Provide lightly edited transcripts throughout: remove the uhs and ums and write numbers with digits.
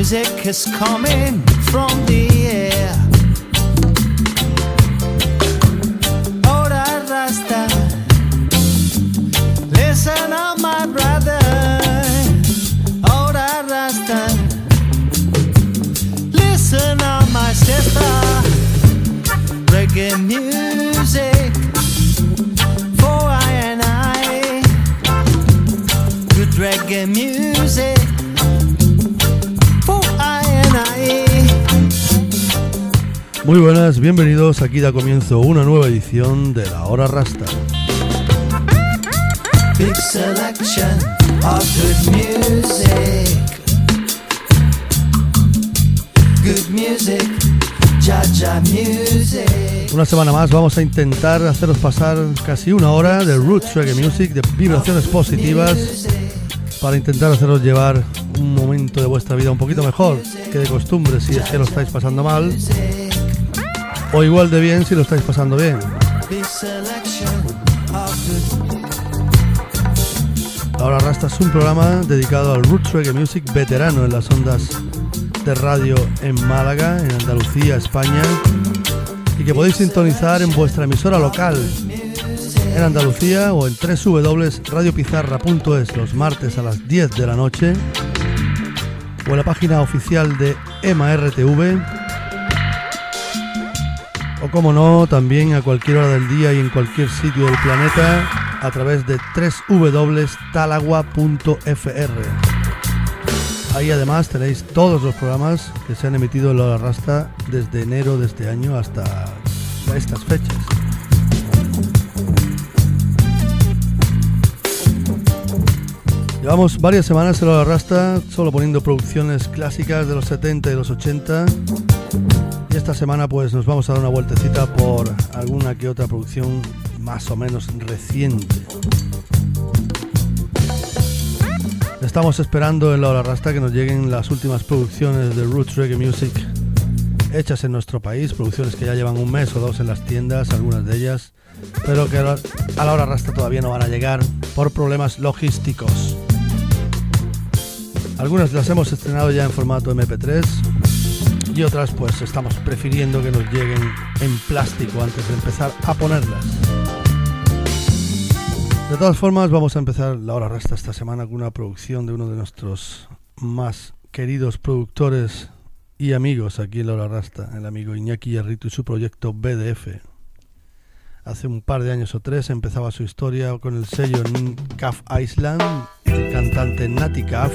music is coming from the air. Ora Rasta, listen up my brother. Ora Rasta, listen up my sister. Reggae music for I and I. Good reggae music. Muy buenas, bienvenidos, aquí da comienzo una nueva edición de La Hora Rasta. Big selection of good music. Good music, Jaja music. Una semana más vamos a intentar haceros pasar casi una hora de roots reggae music, de vibraciones positivas, para intentar haceros llevar un momento de vuestra vida un poquito mejor que de costumbre si es que lo estáis pasando mal, o igual de bien si lo estáis pasando bien. Ahora Rasta es un programa dedicado al roots reggae music veterano en las ondas de radio en Málaga, en Andalucía, España, y que podéis sintonizar en vuestra emisora local en Andalucía o en www.radiopizarra.es los martes a las 10 de la noche, o en la página oficial de EMA-RTV, o como no, también a cualquier hora del día y en cualquier sitio del planeta a través de www.talagua.fr. Ahí además tenéis todos los programas que se han emitido en La Hora Rasta desde enero de este año hasta estas fechas. Llevamos varias semanas en La Hora Rasta solo poniendo producciones clásicas de los 70 y los 80, y esta semana pues nos vamos a dar una vueltecita por alguna que otra producción más o menos reciente. Estamos esperando en La Hora Rasta que nos lleguen las últimas producciones de roots reggae music hechas en nuestro país, producciones que ya llevan un mes o dos en las tiendas, algunas de ellas, pero que a La Hora Rasta todavía no van a llegar por problemas logísticos. Algunas las hemos estrenado ya en formato MP3 y otras pues estamos prefiriendo que nos lleguen en plástico antes de empezar a ponerlas. De todas formas, vamos a empezar La Hora Rasta esta semana con una producción de uno de nuestros más queridos productores y amigos aquí en La Hora Rasta, el amigo Iñaki Yarritu y su proyecto BDF. Hace un par de años o tres empezaba su historia con el sello Caf Island, el cantante Natty Caf.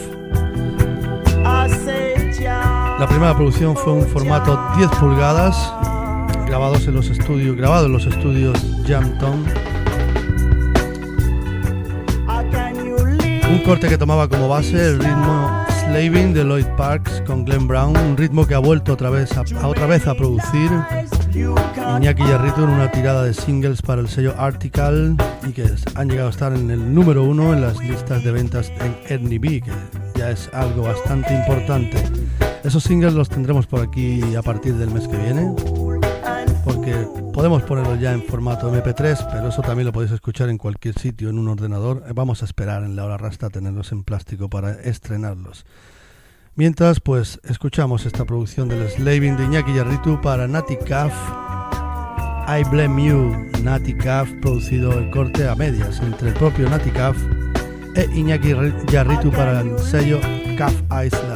La primera producción fue un formato 10 pulgadas, grabado en los estudios Jamton. Un corte que tomaba como base el ritmo Slaving de Lloyd Parks con Glenn Brown, un ritmo que ha vuelto otra vez a producir Iñaki Yarritu en una tirada de singles para el sello Article, y que han llegado a estar en el número 1 en las listas de ventas en RB, que ya es algo bastante importante. Esos singles los tendremos por aquí a partir del mes que viene, porque podemos ponerlos ya en formato MP3, pero eso también lo podéis escuchar en cualquier sitio, en un ordenador. Vamos a esperar en La Hora Rasta a tenerlos en plástico para estrenarlos. Mientras, pues, escuchamos esta producción del Slaving de Iñaki Yarritu para Natty Caf, I Blame You. Natty Caf, producido el corte a medias entre el propio Natty Caf e Iñaki Yarritu para el sello Caf Island.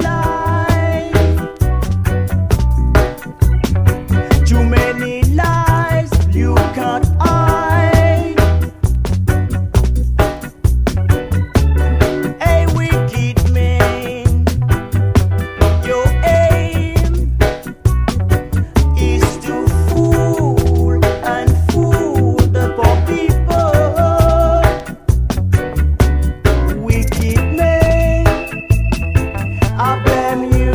Too many lies you can't hide. A wicked man, your aim is to fool and fool the poor people. Wicked man, I blame you.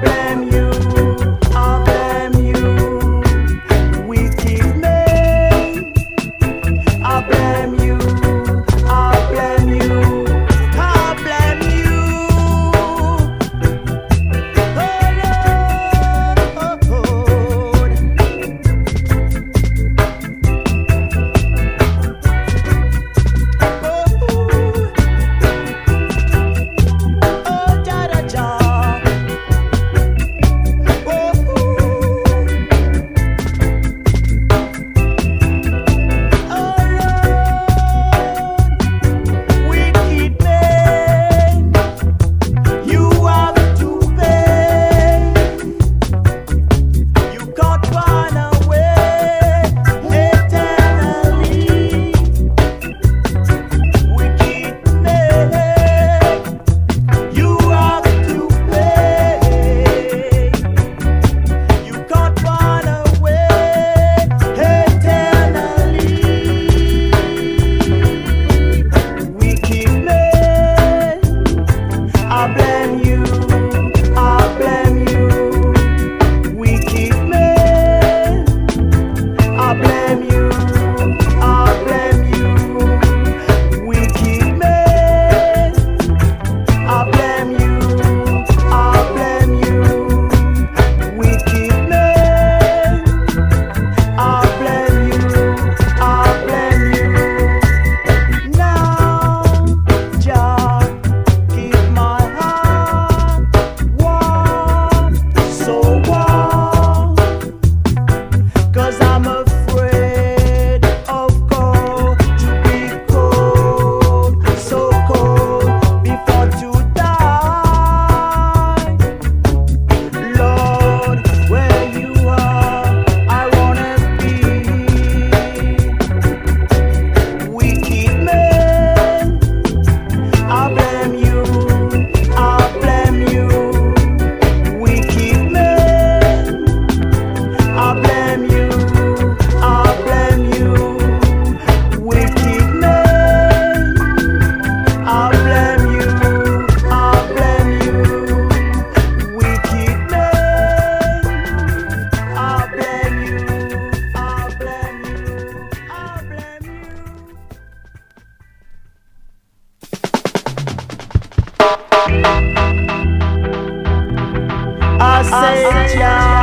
say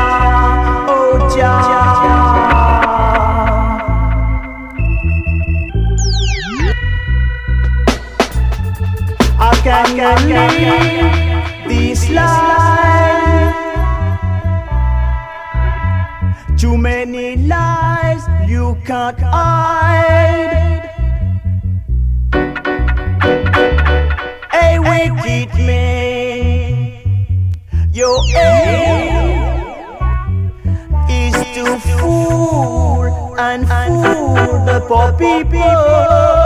Jah, oh Jah. I can't live this life. Too many lies you can't hide. Hey, wicked man, your aim is to fool and fool the poor people.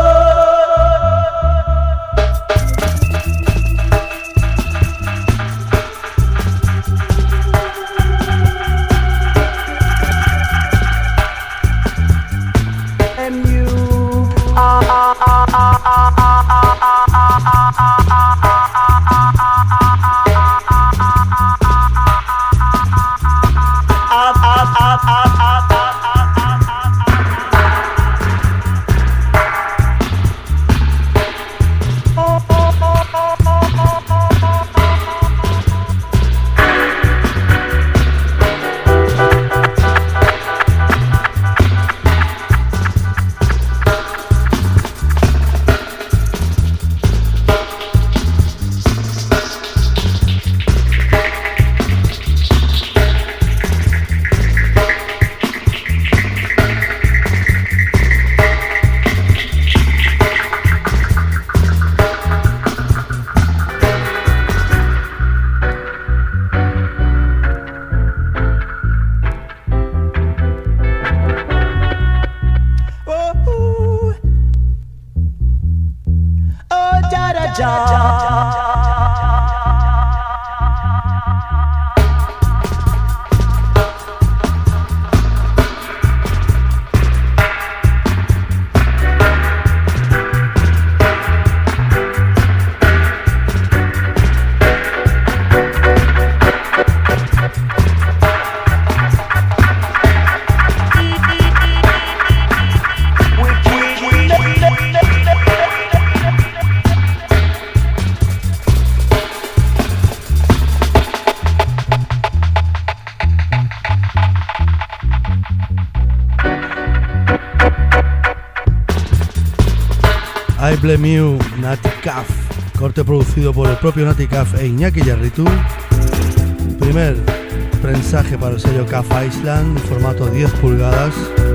Blame You, Natty Caf, corte producido por el propio Natty Caf e Iñaki Jarritu. Primer prensaje para el sello Caf Island, formato 10 pulgadas,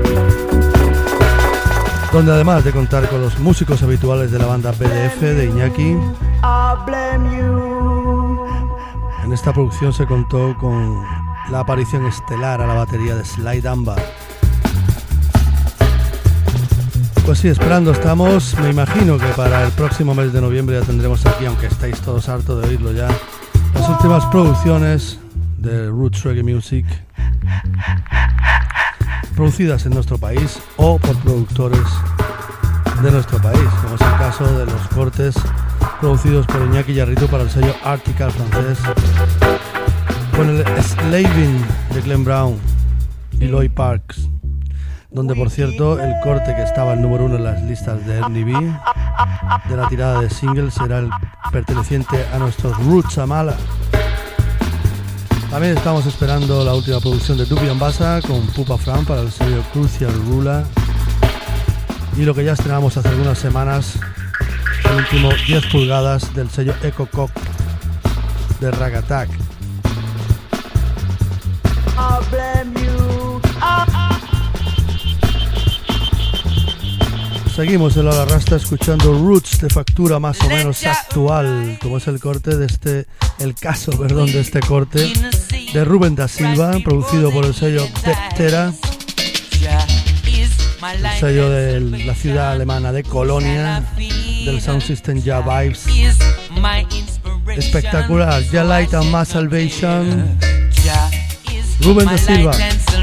donde además de contar con los músicos habituales de la banda BDF de Iñaki, en esta producción se contó con la aparición estelar a la batería de Sly Dunbar. Pues sí, esperando estamos. Me imagino que para el próximo mes de noviembre ya tendremos aquí, aunque estáis todos hartos de oírlo ya, las últimas producciones de Roots Reggae Music producidas en nuestro país o por productores de nuestro país, como es el caso de los cortes producidos por Iñaki Jarritu para el sello Article francés, con el Slaving de Glenn Brown y Lloyd Parks, donde por cierto el corte que estaba el número 1 en las listas de MTV de la tirada de singles era el perteneciente a nuestros Roots Amala. También estamos esperando la última producción de Dubi Ambassa con Pupa Fran para el sello Crucial Ruler, y lo que ya estrenamos hace algunas semanas, el último 10 pulgadas del sello Echo Cock de Rag Attack. Seguimos en la Rasta escuchando roots de factura más o menos actual, como es el corte de este corte de Rubén da Silva, producido por el sello Deptera, el sello de la ciudad alemana de Colonia, del Sound System Ja Vibes. Espectacular, Ja Light and My Salvation, Rubén da Silva.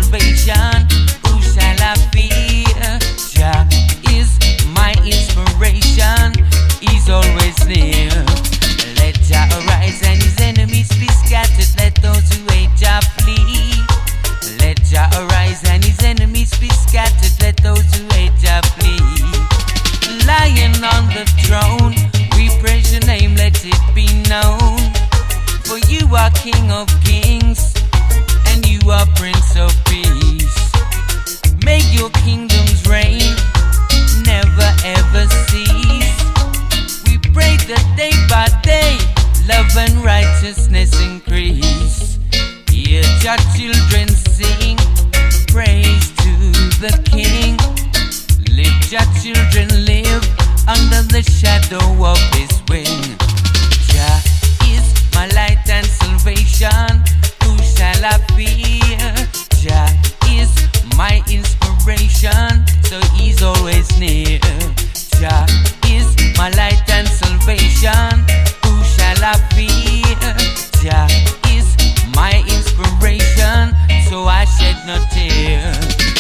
My inspiration is always near. Let Jah arise and his enemies be scattered. Let those who hate Jah flee. Let Jah arise and his enemies be scattered. Let those who hate Jah flee. Lion on the throne, we praise your name, let it be known. For you are King of kings and you are Prince of peace. Make your kingdoms reign, never ever cease. We pray that day by day love and righteousness increase. Hear your children sing praise to the King. Let your children live under the shadow of his wing. Jah is my light and salvation, who shall I fear? Jah is my inspiration, so he's always near. Jah is my light and salvation, who shall I fear? Jah is my inspiration, so I shed no tear.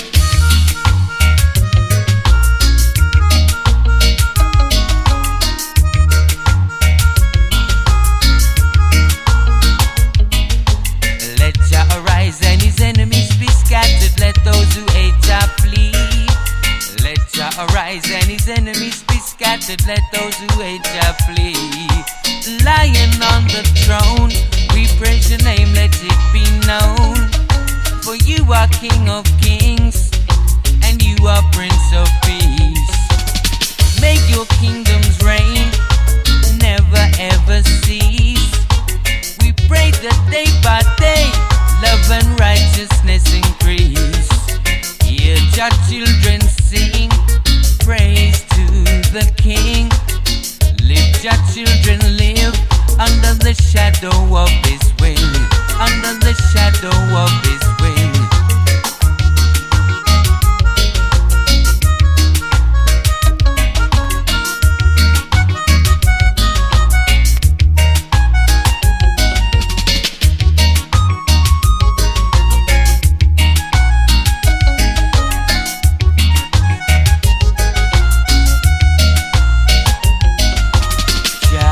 Let Jah arise and his enemies be scattered. Let those who hate Jah flee. Let Jah arise and his enemies be scattered. Let those who hate Jah flee. Lion on the throne, we praise your name, let it be known. For you are King of kings and you are Prince of peace. Make your kingdoms reign, never ever cease. We pray that day by day love and righteousness increase. Hear your children sing praise to the King. Let your children live under the shadow of his wing. Under the shadow of his wing.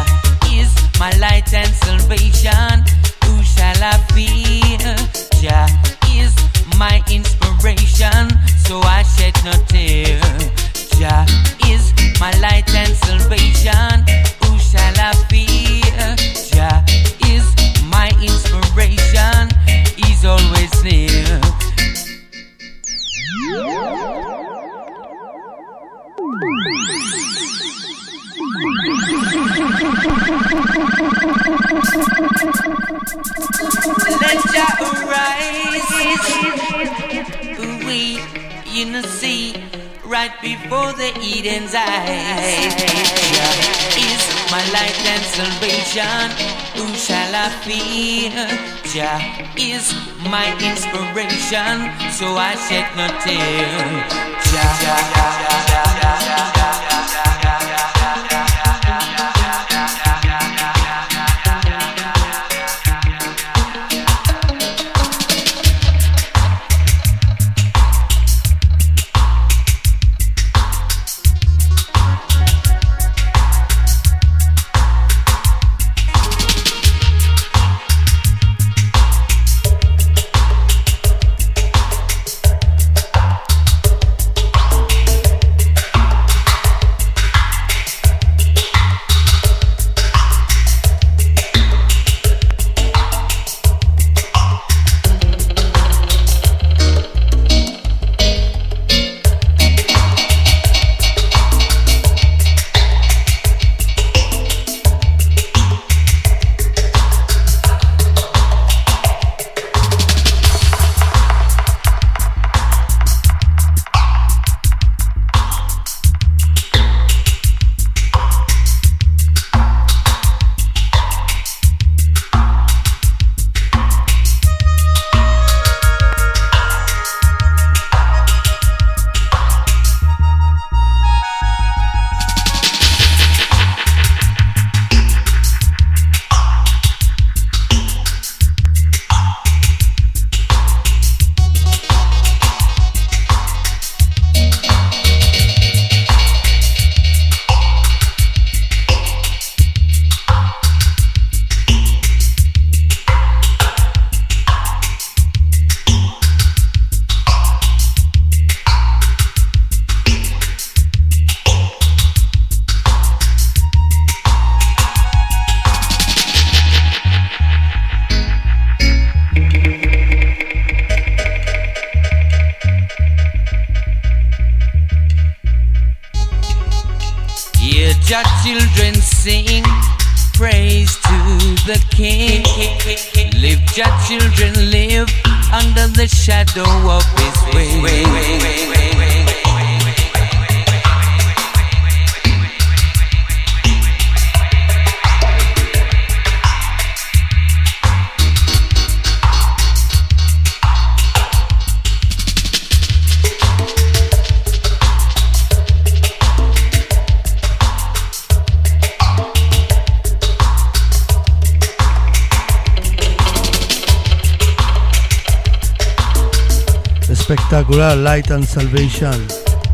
Who shall I fear? Jah in the sea, right before the Eden's eyes. Jah is my light and salvation, who shall I fear? Jah is my inspiration, so I shed no tear. Jah children sing praise to the King. Live Jah children live under the shadow of His wing. Espectacular Light and Salvation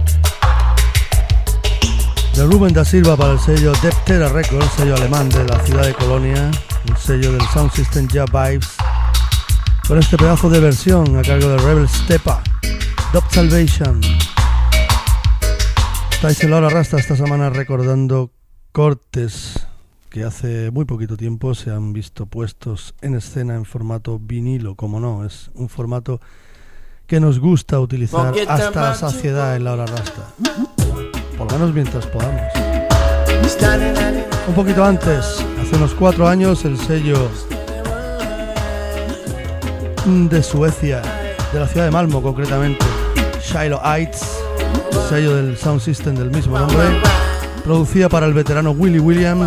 de Rubén da Silva para el sello Deptera Records, sello alemán de la ciudad de Colonia, un sello del Sound System Jah Vibes, con este pedazo de versión a cargo de Rebel Stepa, Dub Salvation. Estáis en la hora rasta esta semana recordando cortes que hace muy poquito tiempo se han visto puestos en escena en formato vinilo, como no, es un formato que nos gusta utilizar hasta la saciedad en la hora rasta, por lo menos mientras podamos. Un poquito antes, hace unos 4 años, el sello de Suecia, de la ciudad de Malmo concretamente, Shiloh Heights, sello del Sound System del mismo nombre, producía para el veterano Willie Williams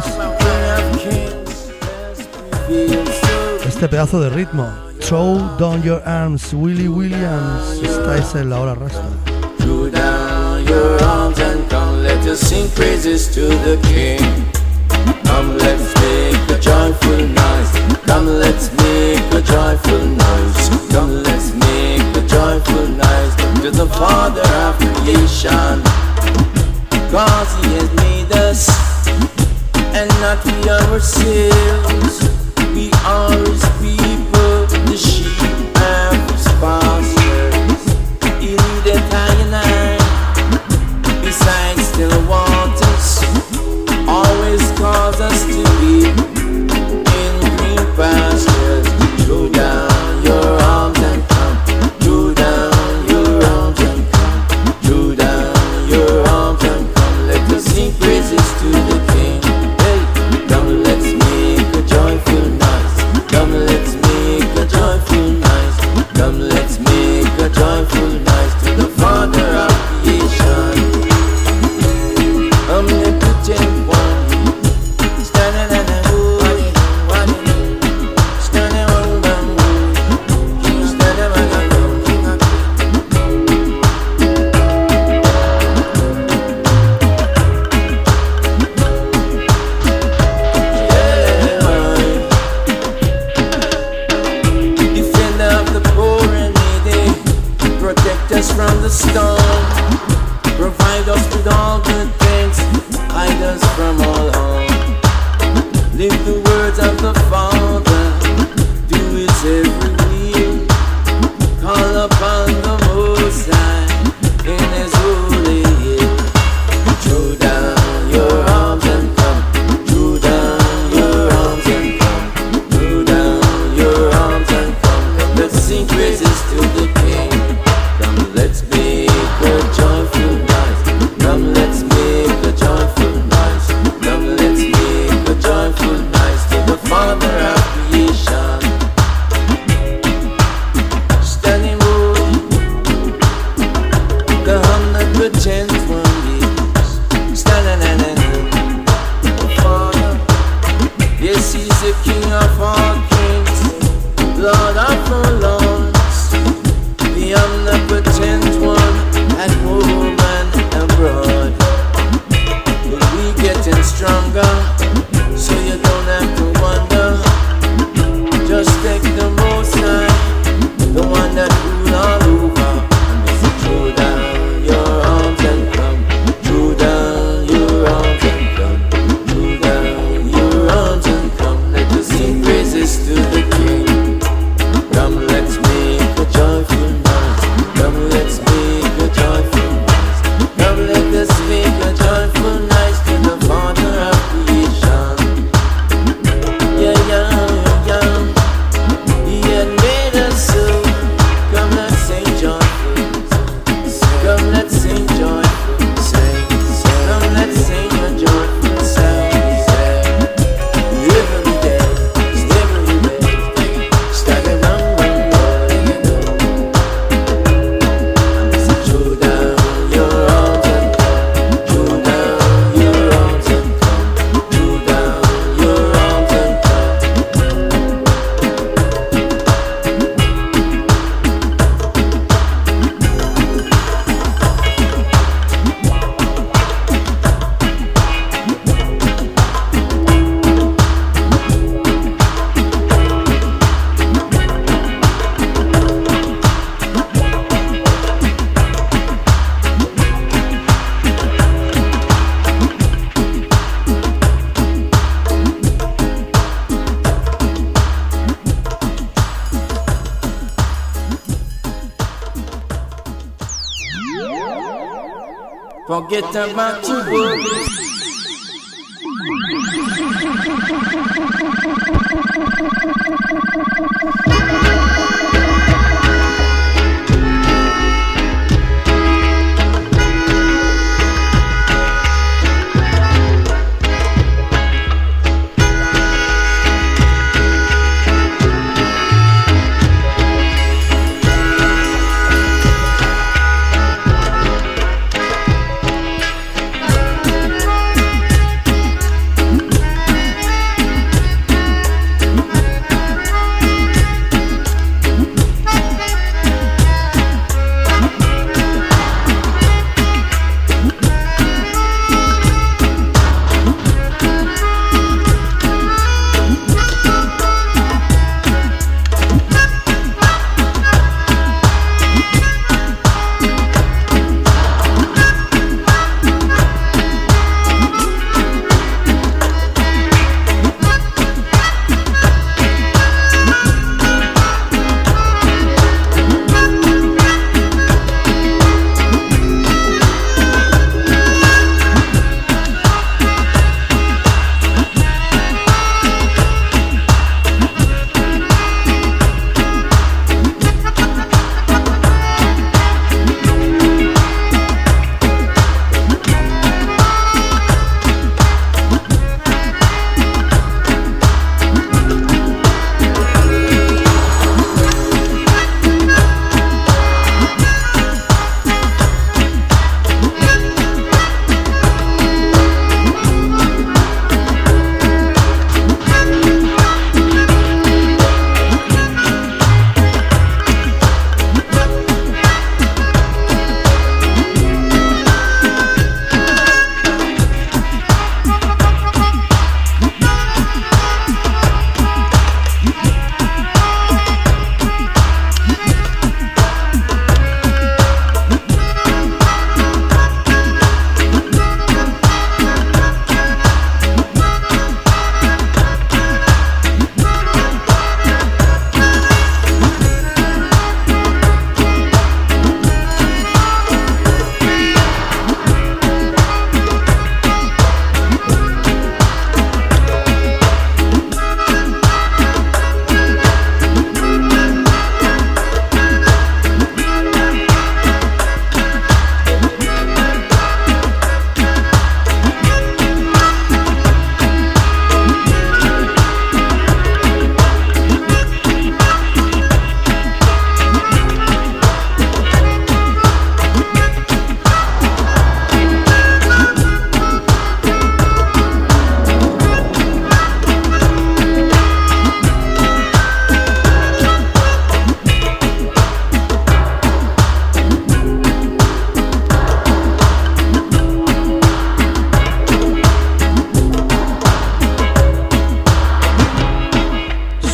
este pedazo de ritmo, Throw Down Your Arms, Willie Williams. Estáis en la hora rasta. Throw down your arms and come, let us sing praises to the King. Come, let's make a joyful noise. Come, let's make a joyful noise. Come, let's make a joyful noise to the Father of creation. Cause He has made us and not we ourselves. We are His people, the sheep and His pastures. He leadeth I and I beside still waters, always cause us to be in green pastures. Throw down your arms and come, throw down your arms and come, throw down your arms and come. Let us sing praises to the King. Hey, come let's make a joyful noise. Come the storm. Provide us with all good things, hide us from all harm. Live the words of the Father, do His every will. Call upon the Most High in His holy hill. Throw down your arms and come. Throw down your arms and come. Throw down your arms and come. Let's sing praises to the King. Come, let's make a joyful noise. Come, let's make a joyful noise. Come, let's make a joyful noise to the Father of creation. Standing holy, the omnipotent one is standing the Father. Yes, He's the King of all kings, Lord of all lords, the omnipotent one at home and abroad. But we getting stronger, so you don't have to wonder. Just take the Most High, the one that rule all over. And if you throw down your arms and come, throw down your arms and come, throw down your arms and come. Let us sing praises to the King. Come, let's make a joyful noise. Come, let's make a joyful noise. Come, let us make a joyful noise to the Father of creation. Yeah, yeah, yeah. He had made us so. Come, let's sing joyful. Come, let's sing joyful. Come, let's sing a joyful sound. Every day, starting on one more, you know. Throw down your arms and come. Throw down your arms and come. Throw down your arms and come. Forget about your worries.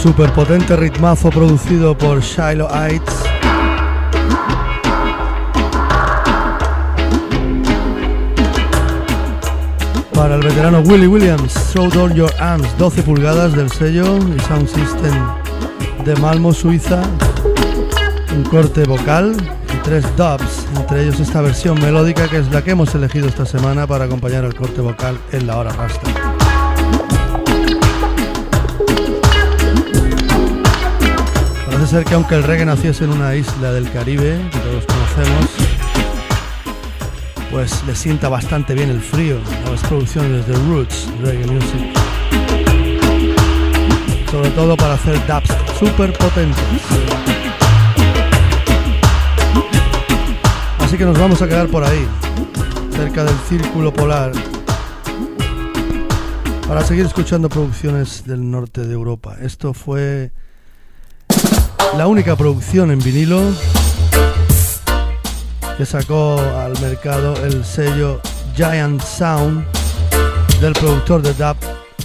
Super potente ritmazo producido por Shiloh Heights. Para el veterano Willie Williams, Throw Down Your Arms, 12 pulgadas del sello y Sound System de Malmo, Suiza. Un corte vocal y 3 dubs, entre ellos esta versión melódica que es la que hemos elegido esta semana para acompañar el corte vocal en la hora rasta. Parece ser que aunque el reggae naciese en una isla del Caribe, que todos conocemos, pues le sienta bastante bien el frío a las producciones de Roots Reggae Music, sobre todo para hacer dubs super potentes. Así que nos vamos a quedar por ahí, cerca del Círculo Polar, para seguir escuchando producciones del norte de Europa. Esto fue la única producción en vinilo que sacó al mercado el sello Giant Sound del productor de dub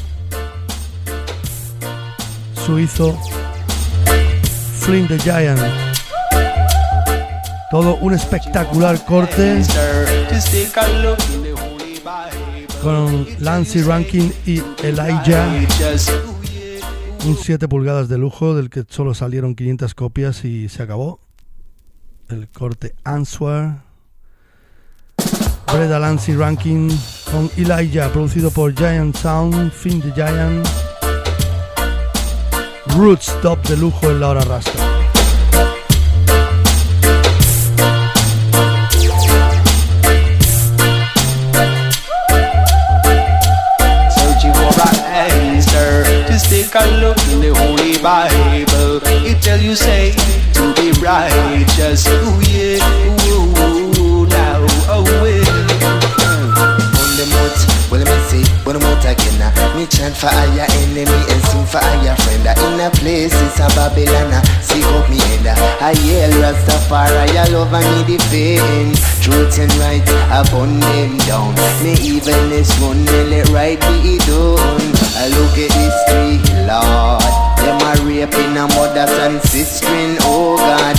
suizo Flynn the Giant. Todo un espectacular corte con Lancey Rankin y Elijah. Un 7 pulgadas de lujo del que solo salieron 500 copias y se acabó. El corte Answer. Breda Lancey Rankin con Elijah, producido por Giant Sound, Flynn the Giant. Roots top de lujo en la hora rasta. Take a look in the Holy Bible. It tell you say to be righteous. Ooh yeah, ooh now, oh well. On the moat, well me say, when the moat again. Me chant for your enemy and sing for your friend. In a place it's a Babylon. Seek up me head. I yell Rastafari, I love and me defend. Truth and right upon them down. Me evilness one, let right be done. I look at history, Lord. Them are raping a mothers and sisters. Oh God,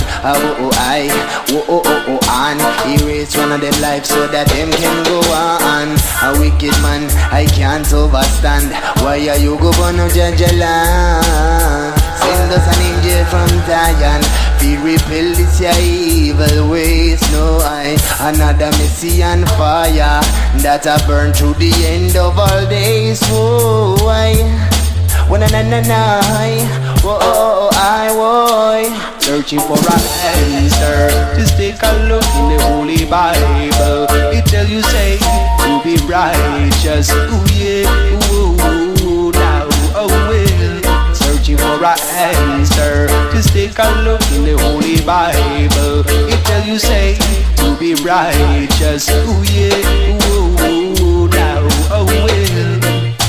and erase one of them lives so that them can go on. A wicked man, I can't overstand. Why are you go born no judge a land? Send us an angel from Zion. We repel this your evil ways. No, another Messiah fire that I burn through the end of all days. Whoa, when searching for an answer. Just take a look in the Holy Bible. It tell you say to be righteous. Ooh yeah, ooh now, oh well. Searching for an answer. Just take a look in the Holy Bible. It tell you say to be righteous. Ooh yeah, ooh now, oh well.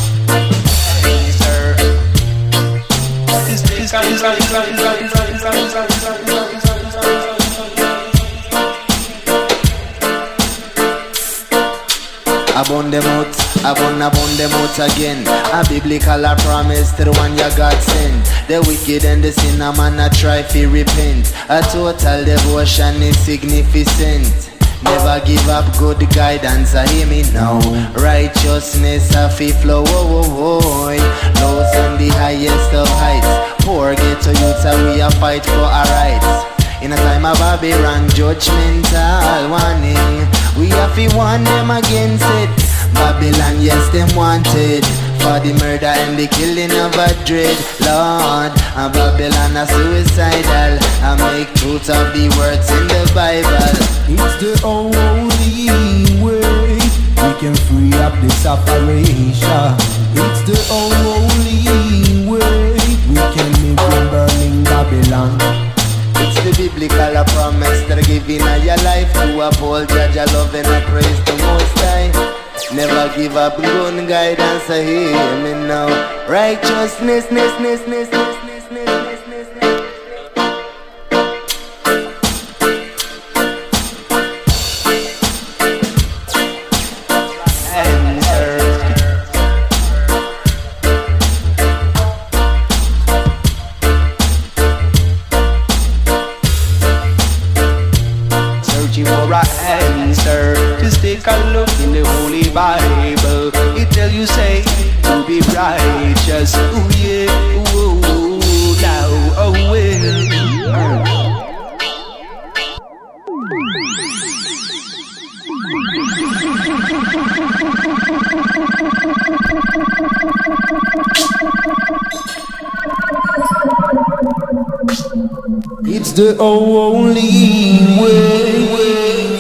Upon them out again. A biblical a promise to the one you got sent. The wicked and the sinner man a try to repent. A total devotion is significant. Never give up good guidance, I hear me now. Righteousness a fi flow, lows on the highest of heights. Poor ghetto youths we a fight for our rights. In a time of Babylon, judgmental warning. We have to warn them against it. Babylon, yes, them wanted for the murder and the killing of a dread Lord. And Babylon are suicidal. I make truth of the words in the Bible. It's the only way we can free up this operation. It's the only way we can live in burning Babylon. It's the biblical promise that giving of your life to uphold Judge love and I praise the Most High. Never give up good guidance, I hear me now. Righteousness. It's the only way.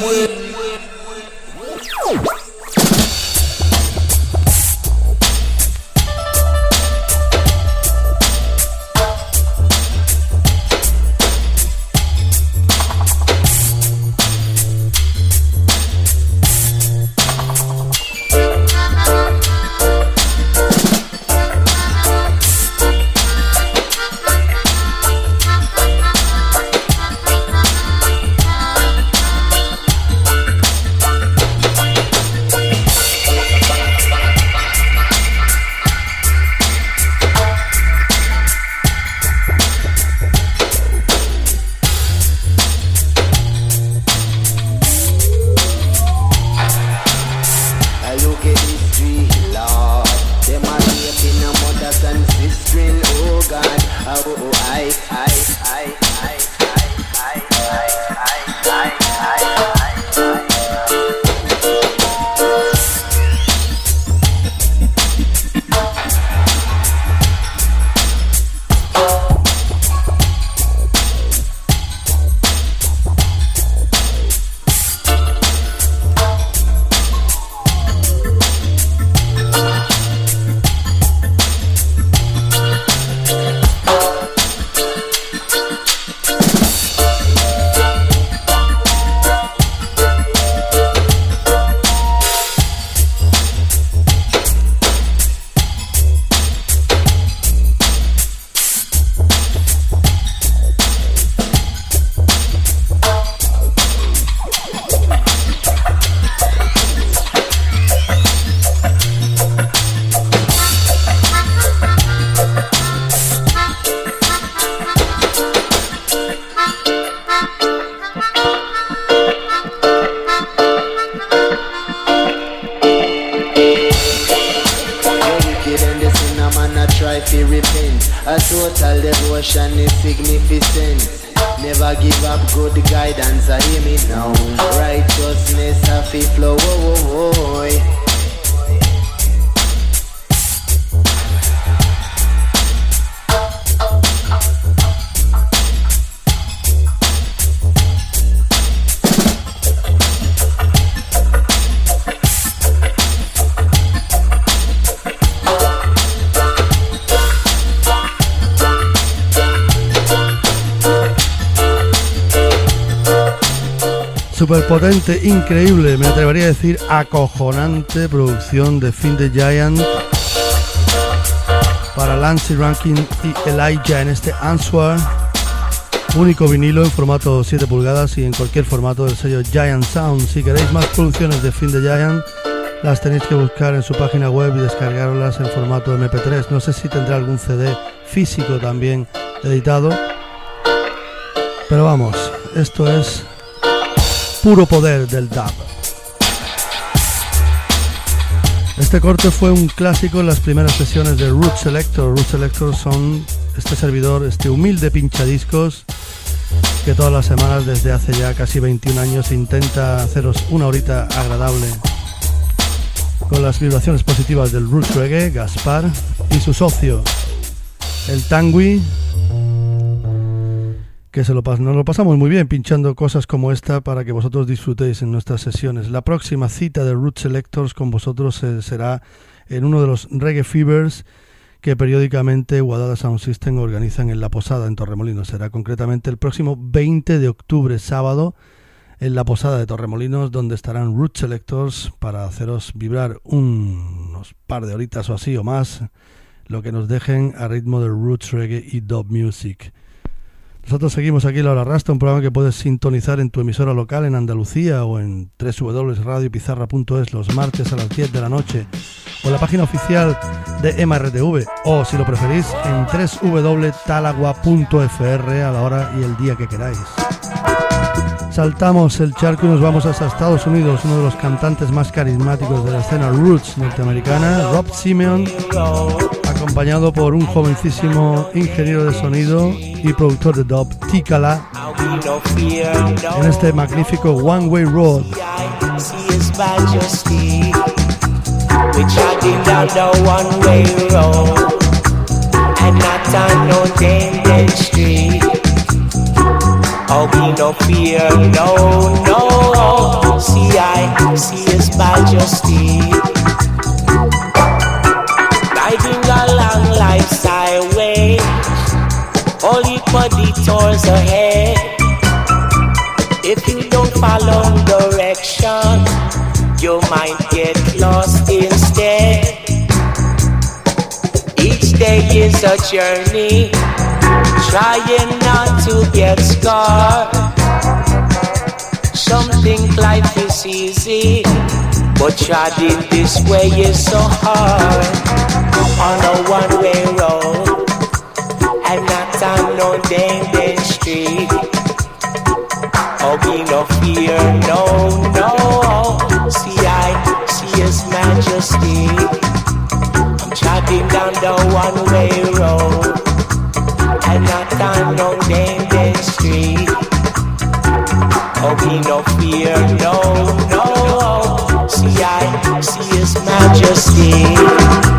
Superpotente, increíble, me atrevería a decir acojonante producción de Finn the Giant para Lance Rankin y Elijah en este Answer, único vinilo en formato 7 pulgadas y en cualquier formato del sello Giant Sound. Si queréis más producciones de Finn the Giant, las tenéis que buscar en su página web y descargarlas en formato MP3. No sé si tendrá algún CD físico también editado, pero vamos, esto es puro poder del dub. Este corte fue un clásico en las primeras sesiones de Root Selector. Root Selector son este servidor, este humilde pinchadiscos que todas las semanas desde hace ya casi 21 años intenta haceros una horita agradable con las vibraciones positivas del Roots Reggae, Gaspar, y su socio, el Tangui, que nos lo pasamos muy bien pinchando cosas como esta para que vosotros disfrutéis en nuestras sesiones. La próxima cita de Root Selectors con vosotros será en uno de los Reggae Fevers que periódicamente Guadalajara Sound System organizan en La Posada, en Torremolinos. Será concretamente el próximo 20 de octubre, sábado, en La Posada de Torremolinos, donde estarán Root Selectors para haceros vibrar unos par de horitas o así o más, lo que nos dejen a ritmo de Roots Reggae y Dub Music. Nosotros seguimos aquí La Hora Rasta, un programa que puedes sintonizar en tu emisora local en Andalucía o en www.radiopizarra.es los martes a las 10 de la noche, o en la página oficial de MRTV, o si lo preferís en www.talagua.fr a la hora y el día que queráis. Saltamos el charco y nos vamos hasta Estados Unidos. Uno de los cantantes más carismáticos de la escena roots norteamericana, Rob Simeon, acompañado por un jovencísimo ingeniero de sonido y productor de dub, Tikala, en este magnífico One Way Road. Oh, we no fear, no, no. See, I see His Majesty guiding along life's highway. Only for detours ahead. If you don't follow direction, you might get lost instead. Each day is a journey, trying not to get scarred. Some think life is easy, but treading this way is so hard. On a one-way road, and not on no dang street. Oh, we no fear, no, no. See, I see His Majesty. I'm treading down the one-way road, and not on no dang street. Oh, we no fear, no, no. See, I see His Majesty.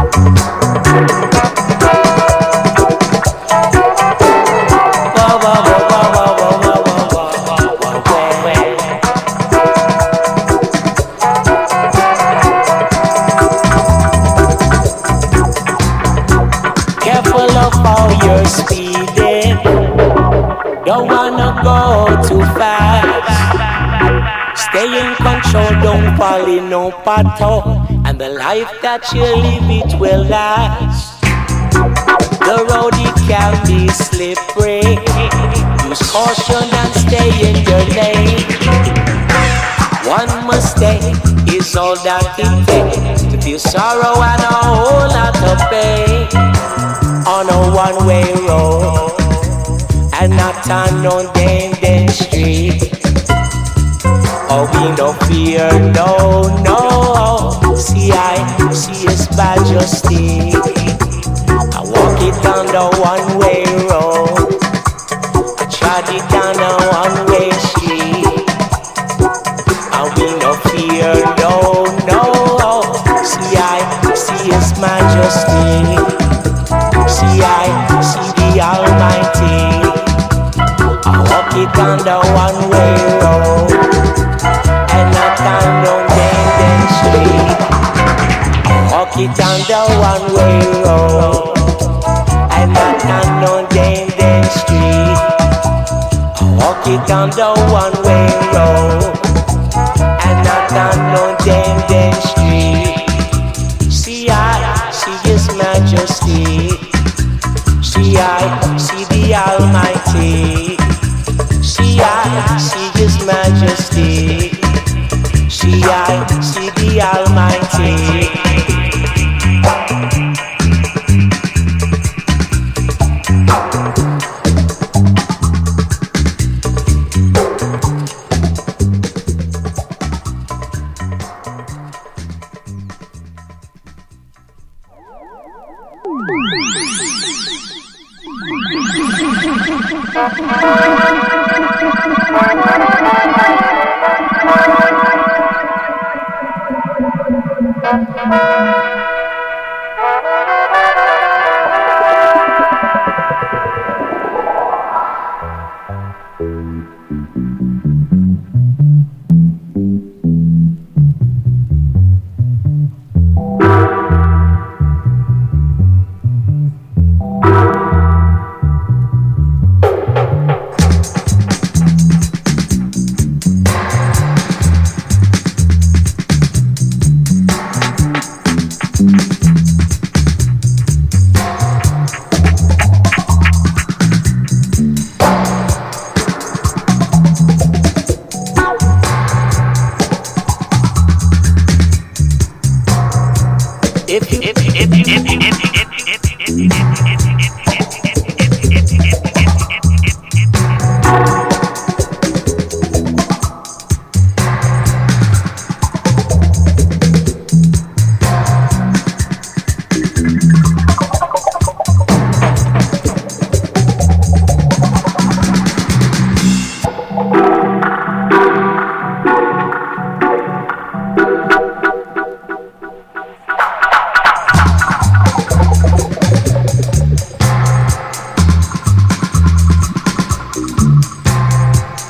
Careful of how you're speeding. Don't wanna go too fast. Stay in control, don't fall in no pothole. And the life that you live, it will last. The road, it can be slippery. Use caution and stay in your lane. One mistake is all that it takes to feel sorrow and a whole lot of pain. On a one-way road, and not on no dang street. Oh, we no fear, no, no. See, I see His Majesty. I walk it down the one-way road, I trod it down the one-way street. And we no fear, no, no. See, I see His Majesty. See, I see the Almighty. I walk it down the one-way road, and not on no dang street. I walk it down the one-way road, and not on no dang street. I walk it down the one-way road, and not on no dang street. See, I see His Majesty. See, I see the Almighty. See, I see His Majesty. See, I see the Almighty.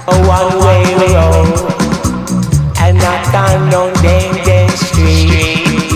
a one-way road and not on no dangerous street.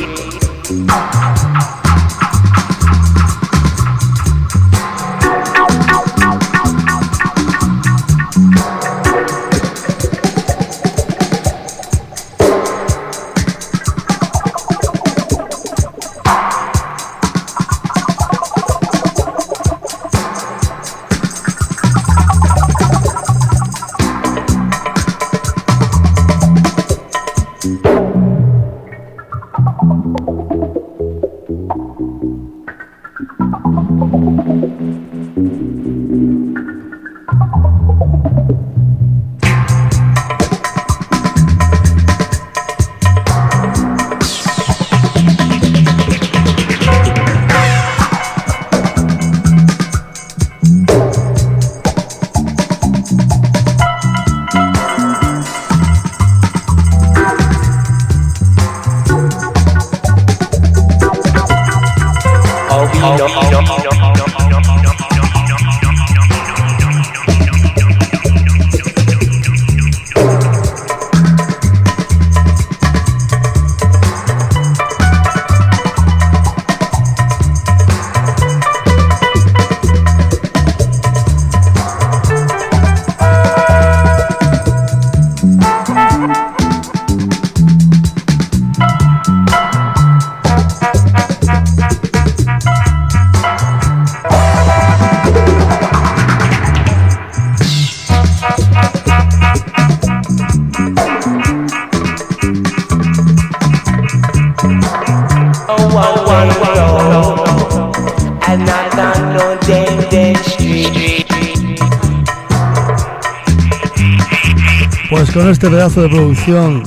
Pues con este pedazo de producción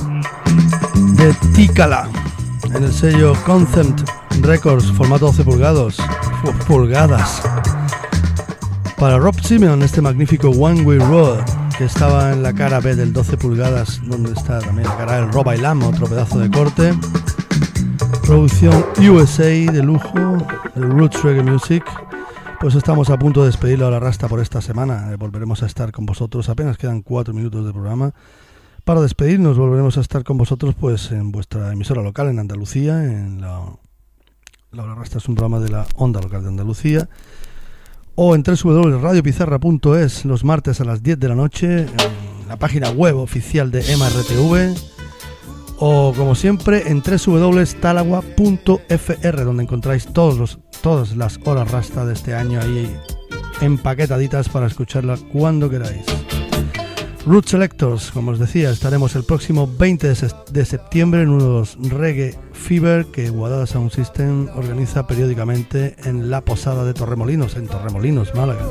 de Tikala en el sello Concept Records, formato 12 pulgadas, para Rob Simeon, este magnífico One Way Road que estaba en la cara B del 12 pulgadas, donde está también la cara del Rob Bailam, otro pedazo de corte. Producción USA de lujo, de Roots Reggae Music. Pues estamos a punto de despedirlo a la rasta por esta semana. Volveremos a estar con vosotros, apenas quedan 4 minutos de programa. Para despedirnos volveremos a estar con vosotros pues en vuestra emisora local en Andalucía. La Hora Rasta es un programa de la Onda Local de Andalucía. O en www.radiopizarra.es los martes a las 10 de la noche, en la página web oficial de MRTV. O como siempre en www.talagua.fr, donde encontráis todas las horas rasta de este año ahí empaquetaditas para escucharla cuando queráis. Root Selectors, como os decía, estaremos el próximo 20 de septiembre en unos Reggae Fever que Guadada Sound System organiza periódicamente en la Posada de Torremolinos, en Torremolinos, Málaga.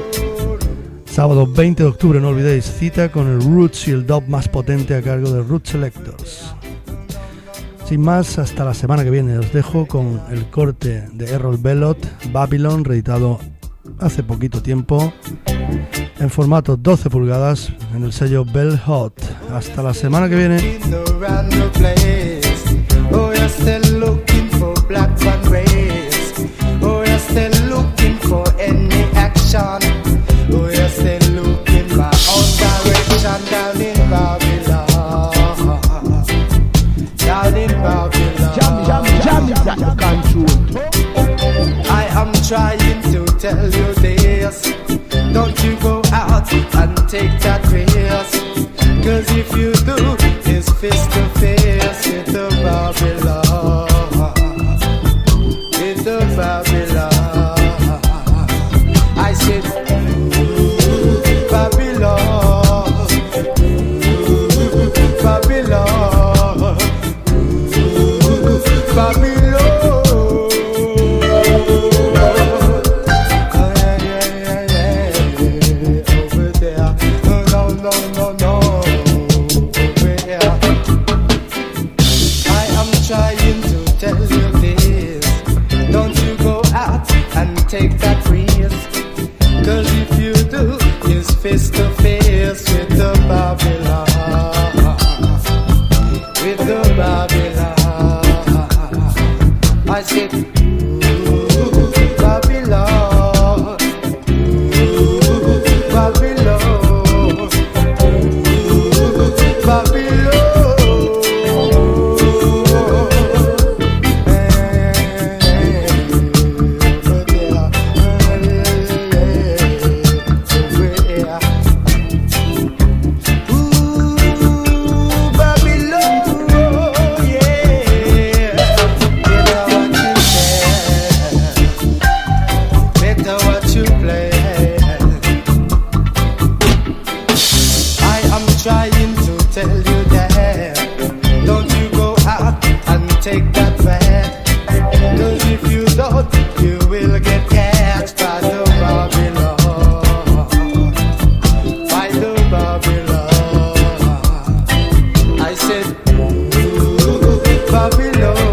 Sábado 20 de octubre, no olvidéis, cita con el Roots y el dub más potente a cargo de Root Selectors. Sin más, hasta la semana que viene. Os dejo con el corte de Errol Bellot, Babylon, reeditado hace poquito tiempo en formato 12 pulgadas en el sello Bell Hot. Hasta la semana que viene. Oh, you're still looking my own direction down in Babylon. Down in Babylon. Jam is at the control. I am trying to tell you this. Don't you go out and take that risk. Cause if you do, it's face to face with the Babylon. With the Babylon. I said Babylon, Babylon, Babylon. Over there, no, over here. I am trying to tell you this. Don't you go out and take that risk. Cause if you do, it's face to face with the Babylon. With the Babylon. I said, ooh, Babylon. Ooh, Babylon. take that back. 'Cause if you don't, you will get catched by the Babylon. By the Babylon. I said, ooh, Babylon.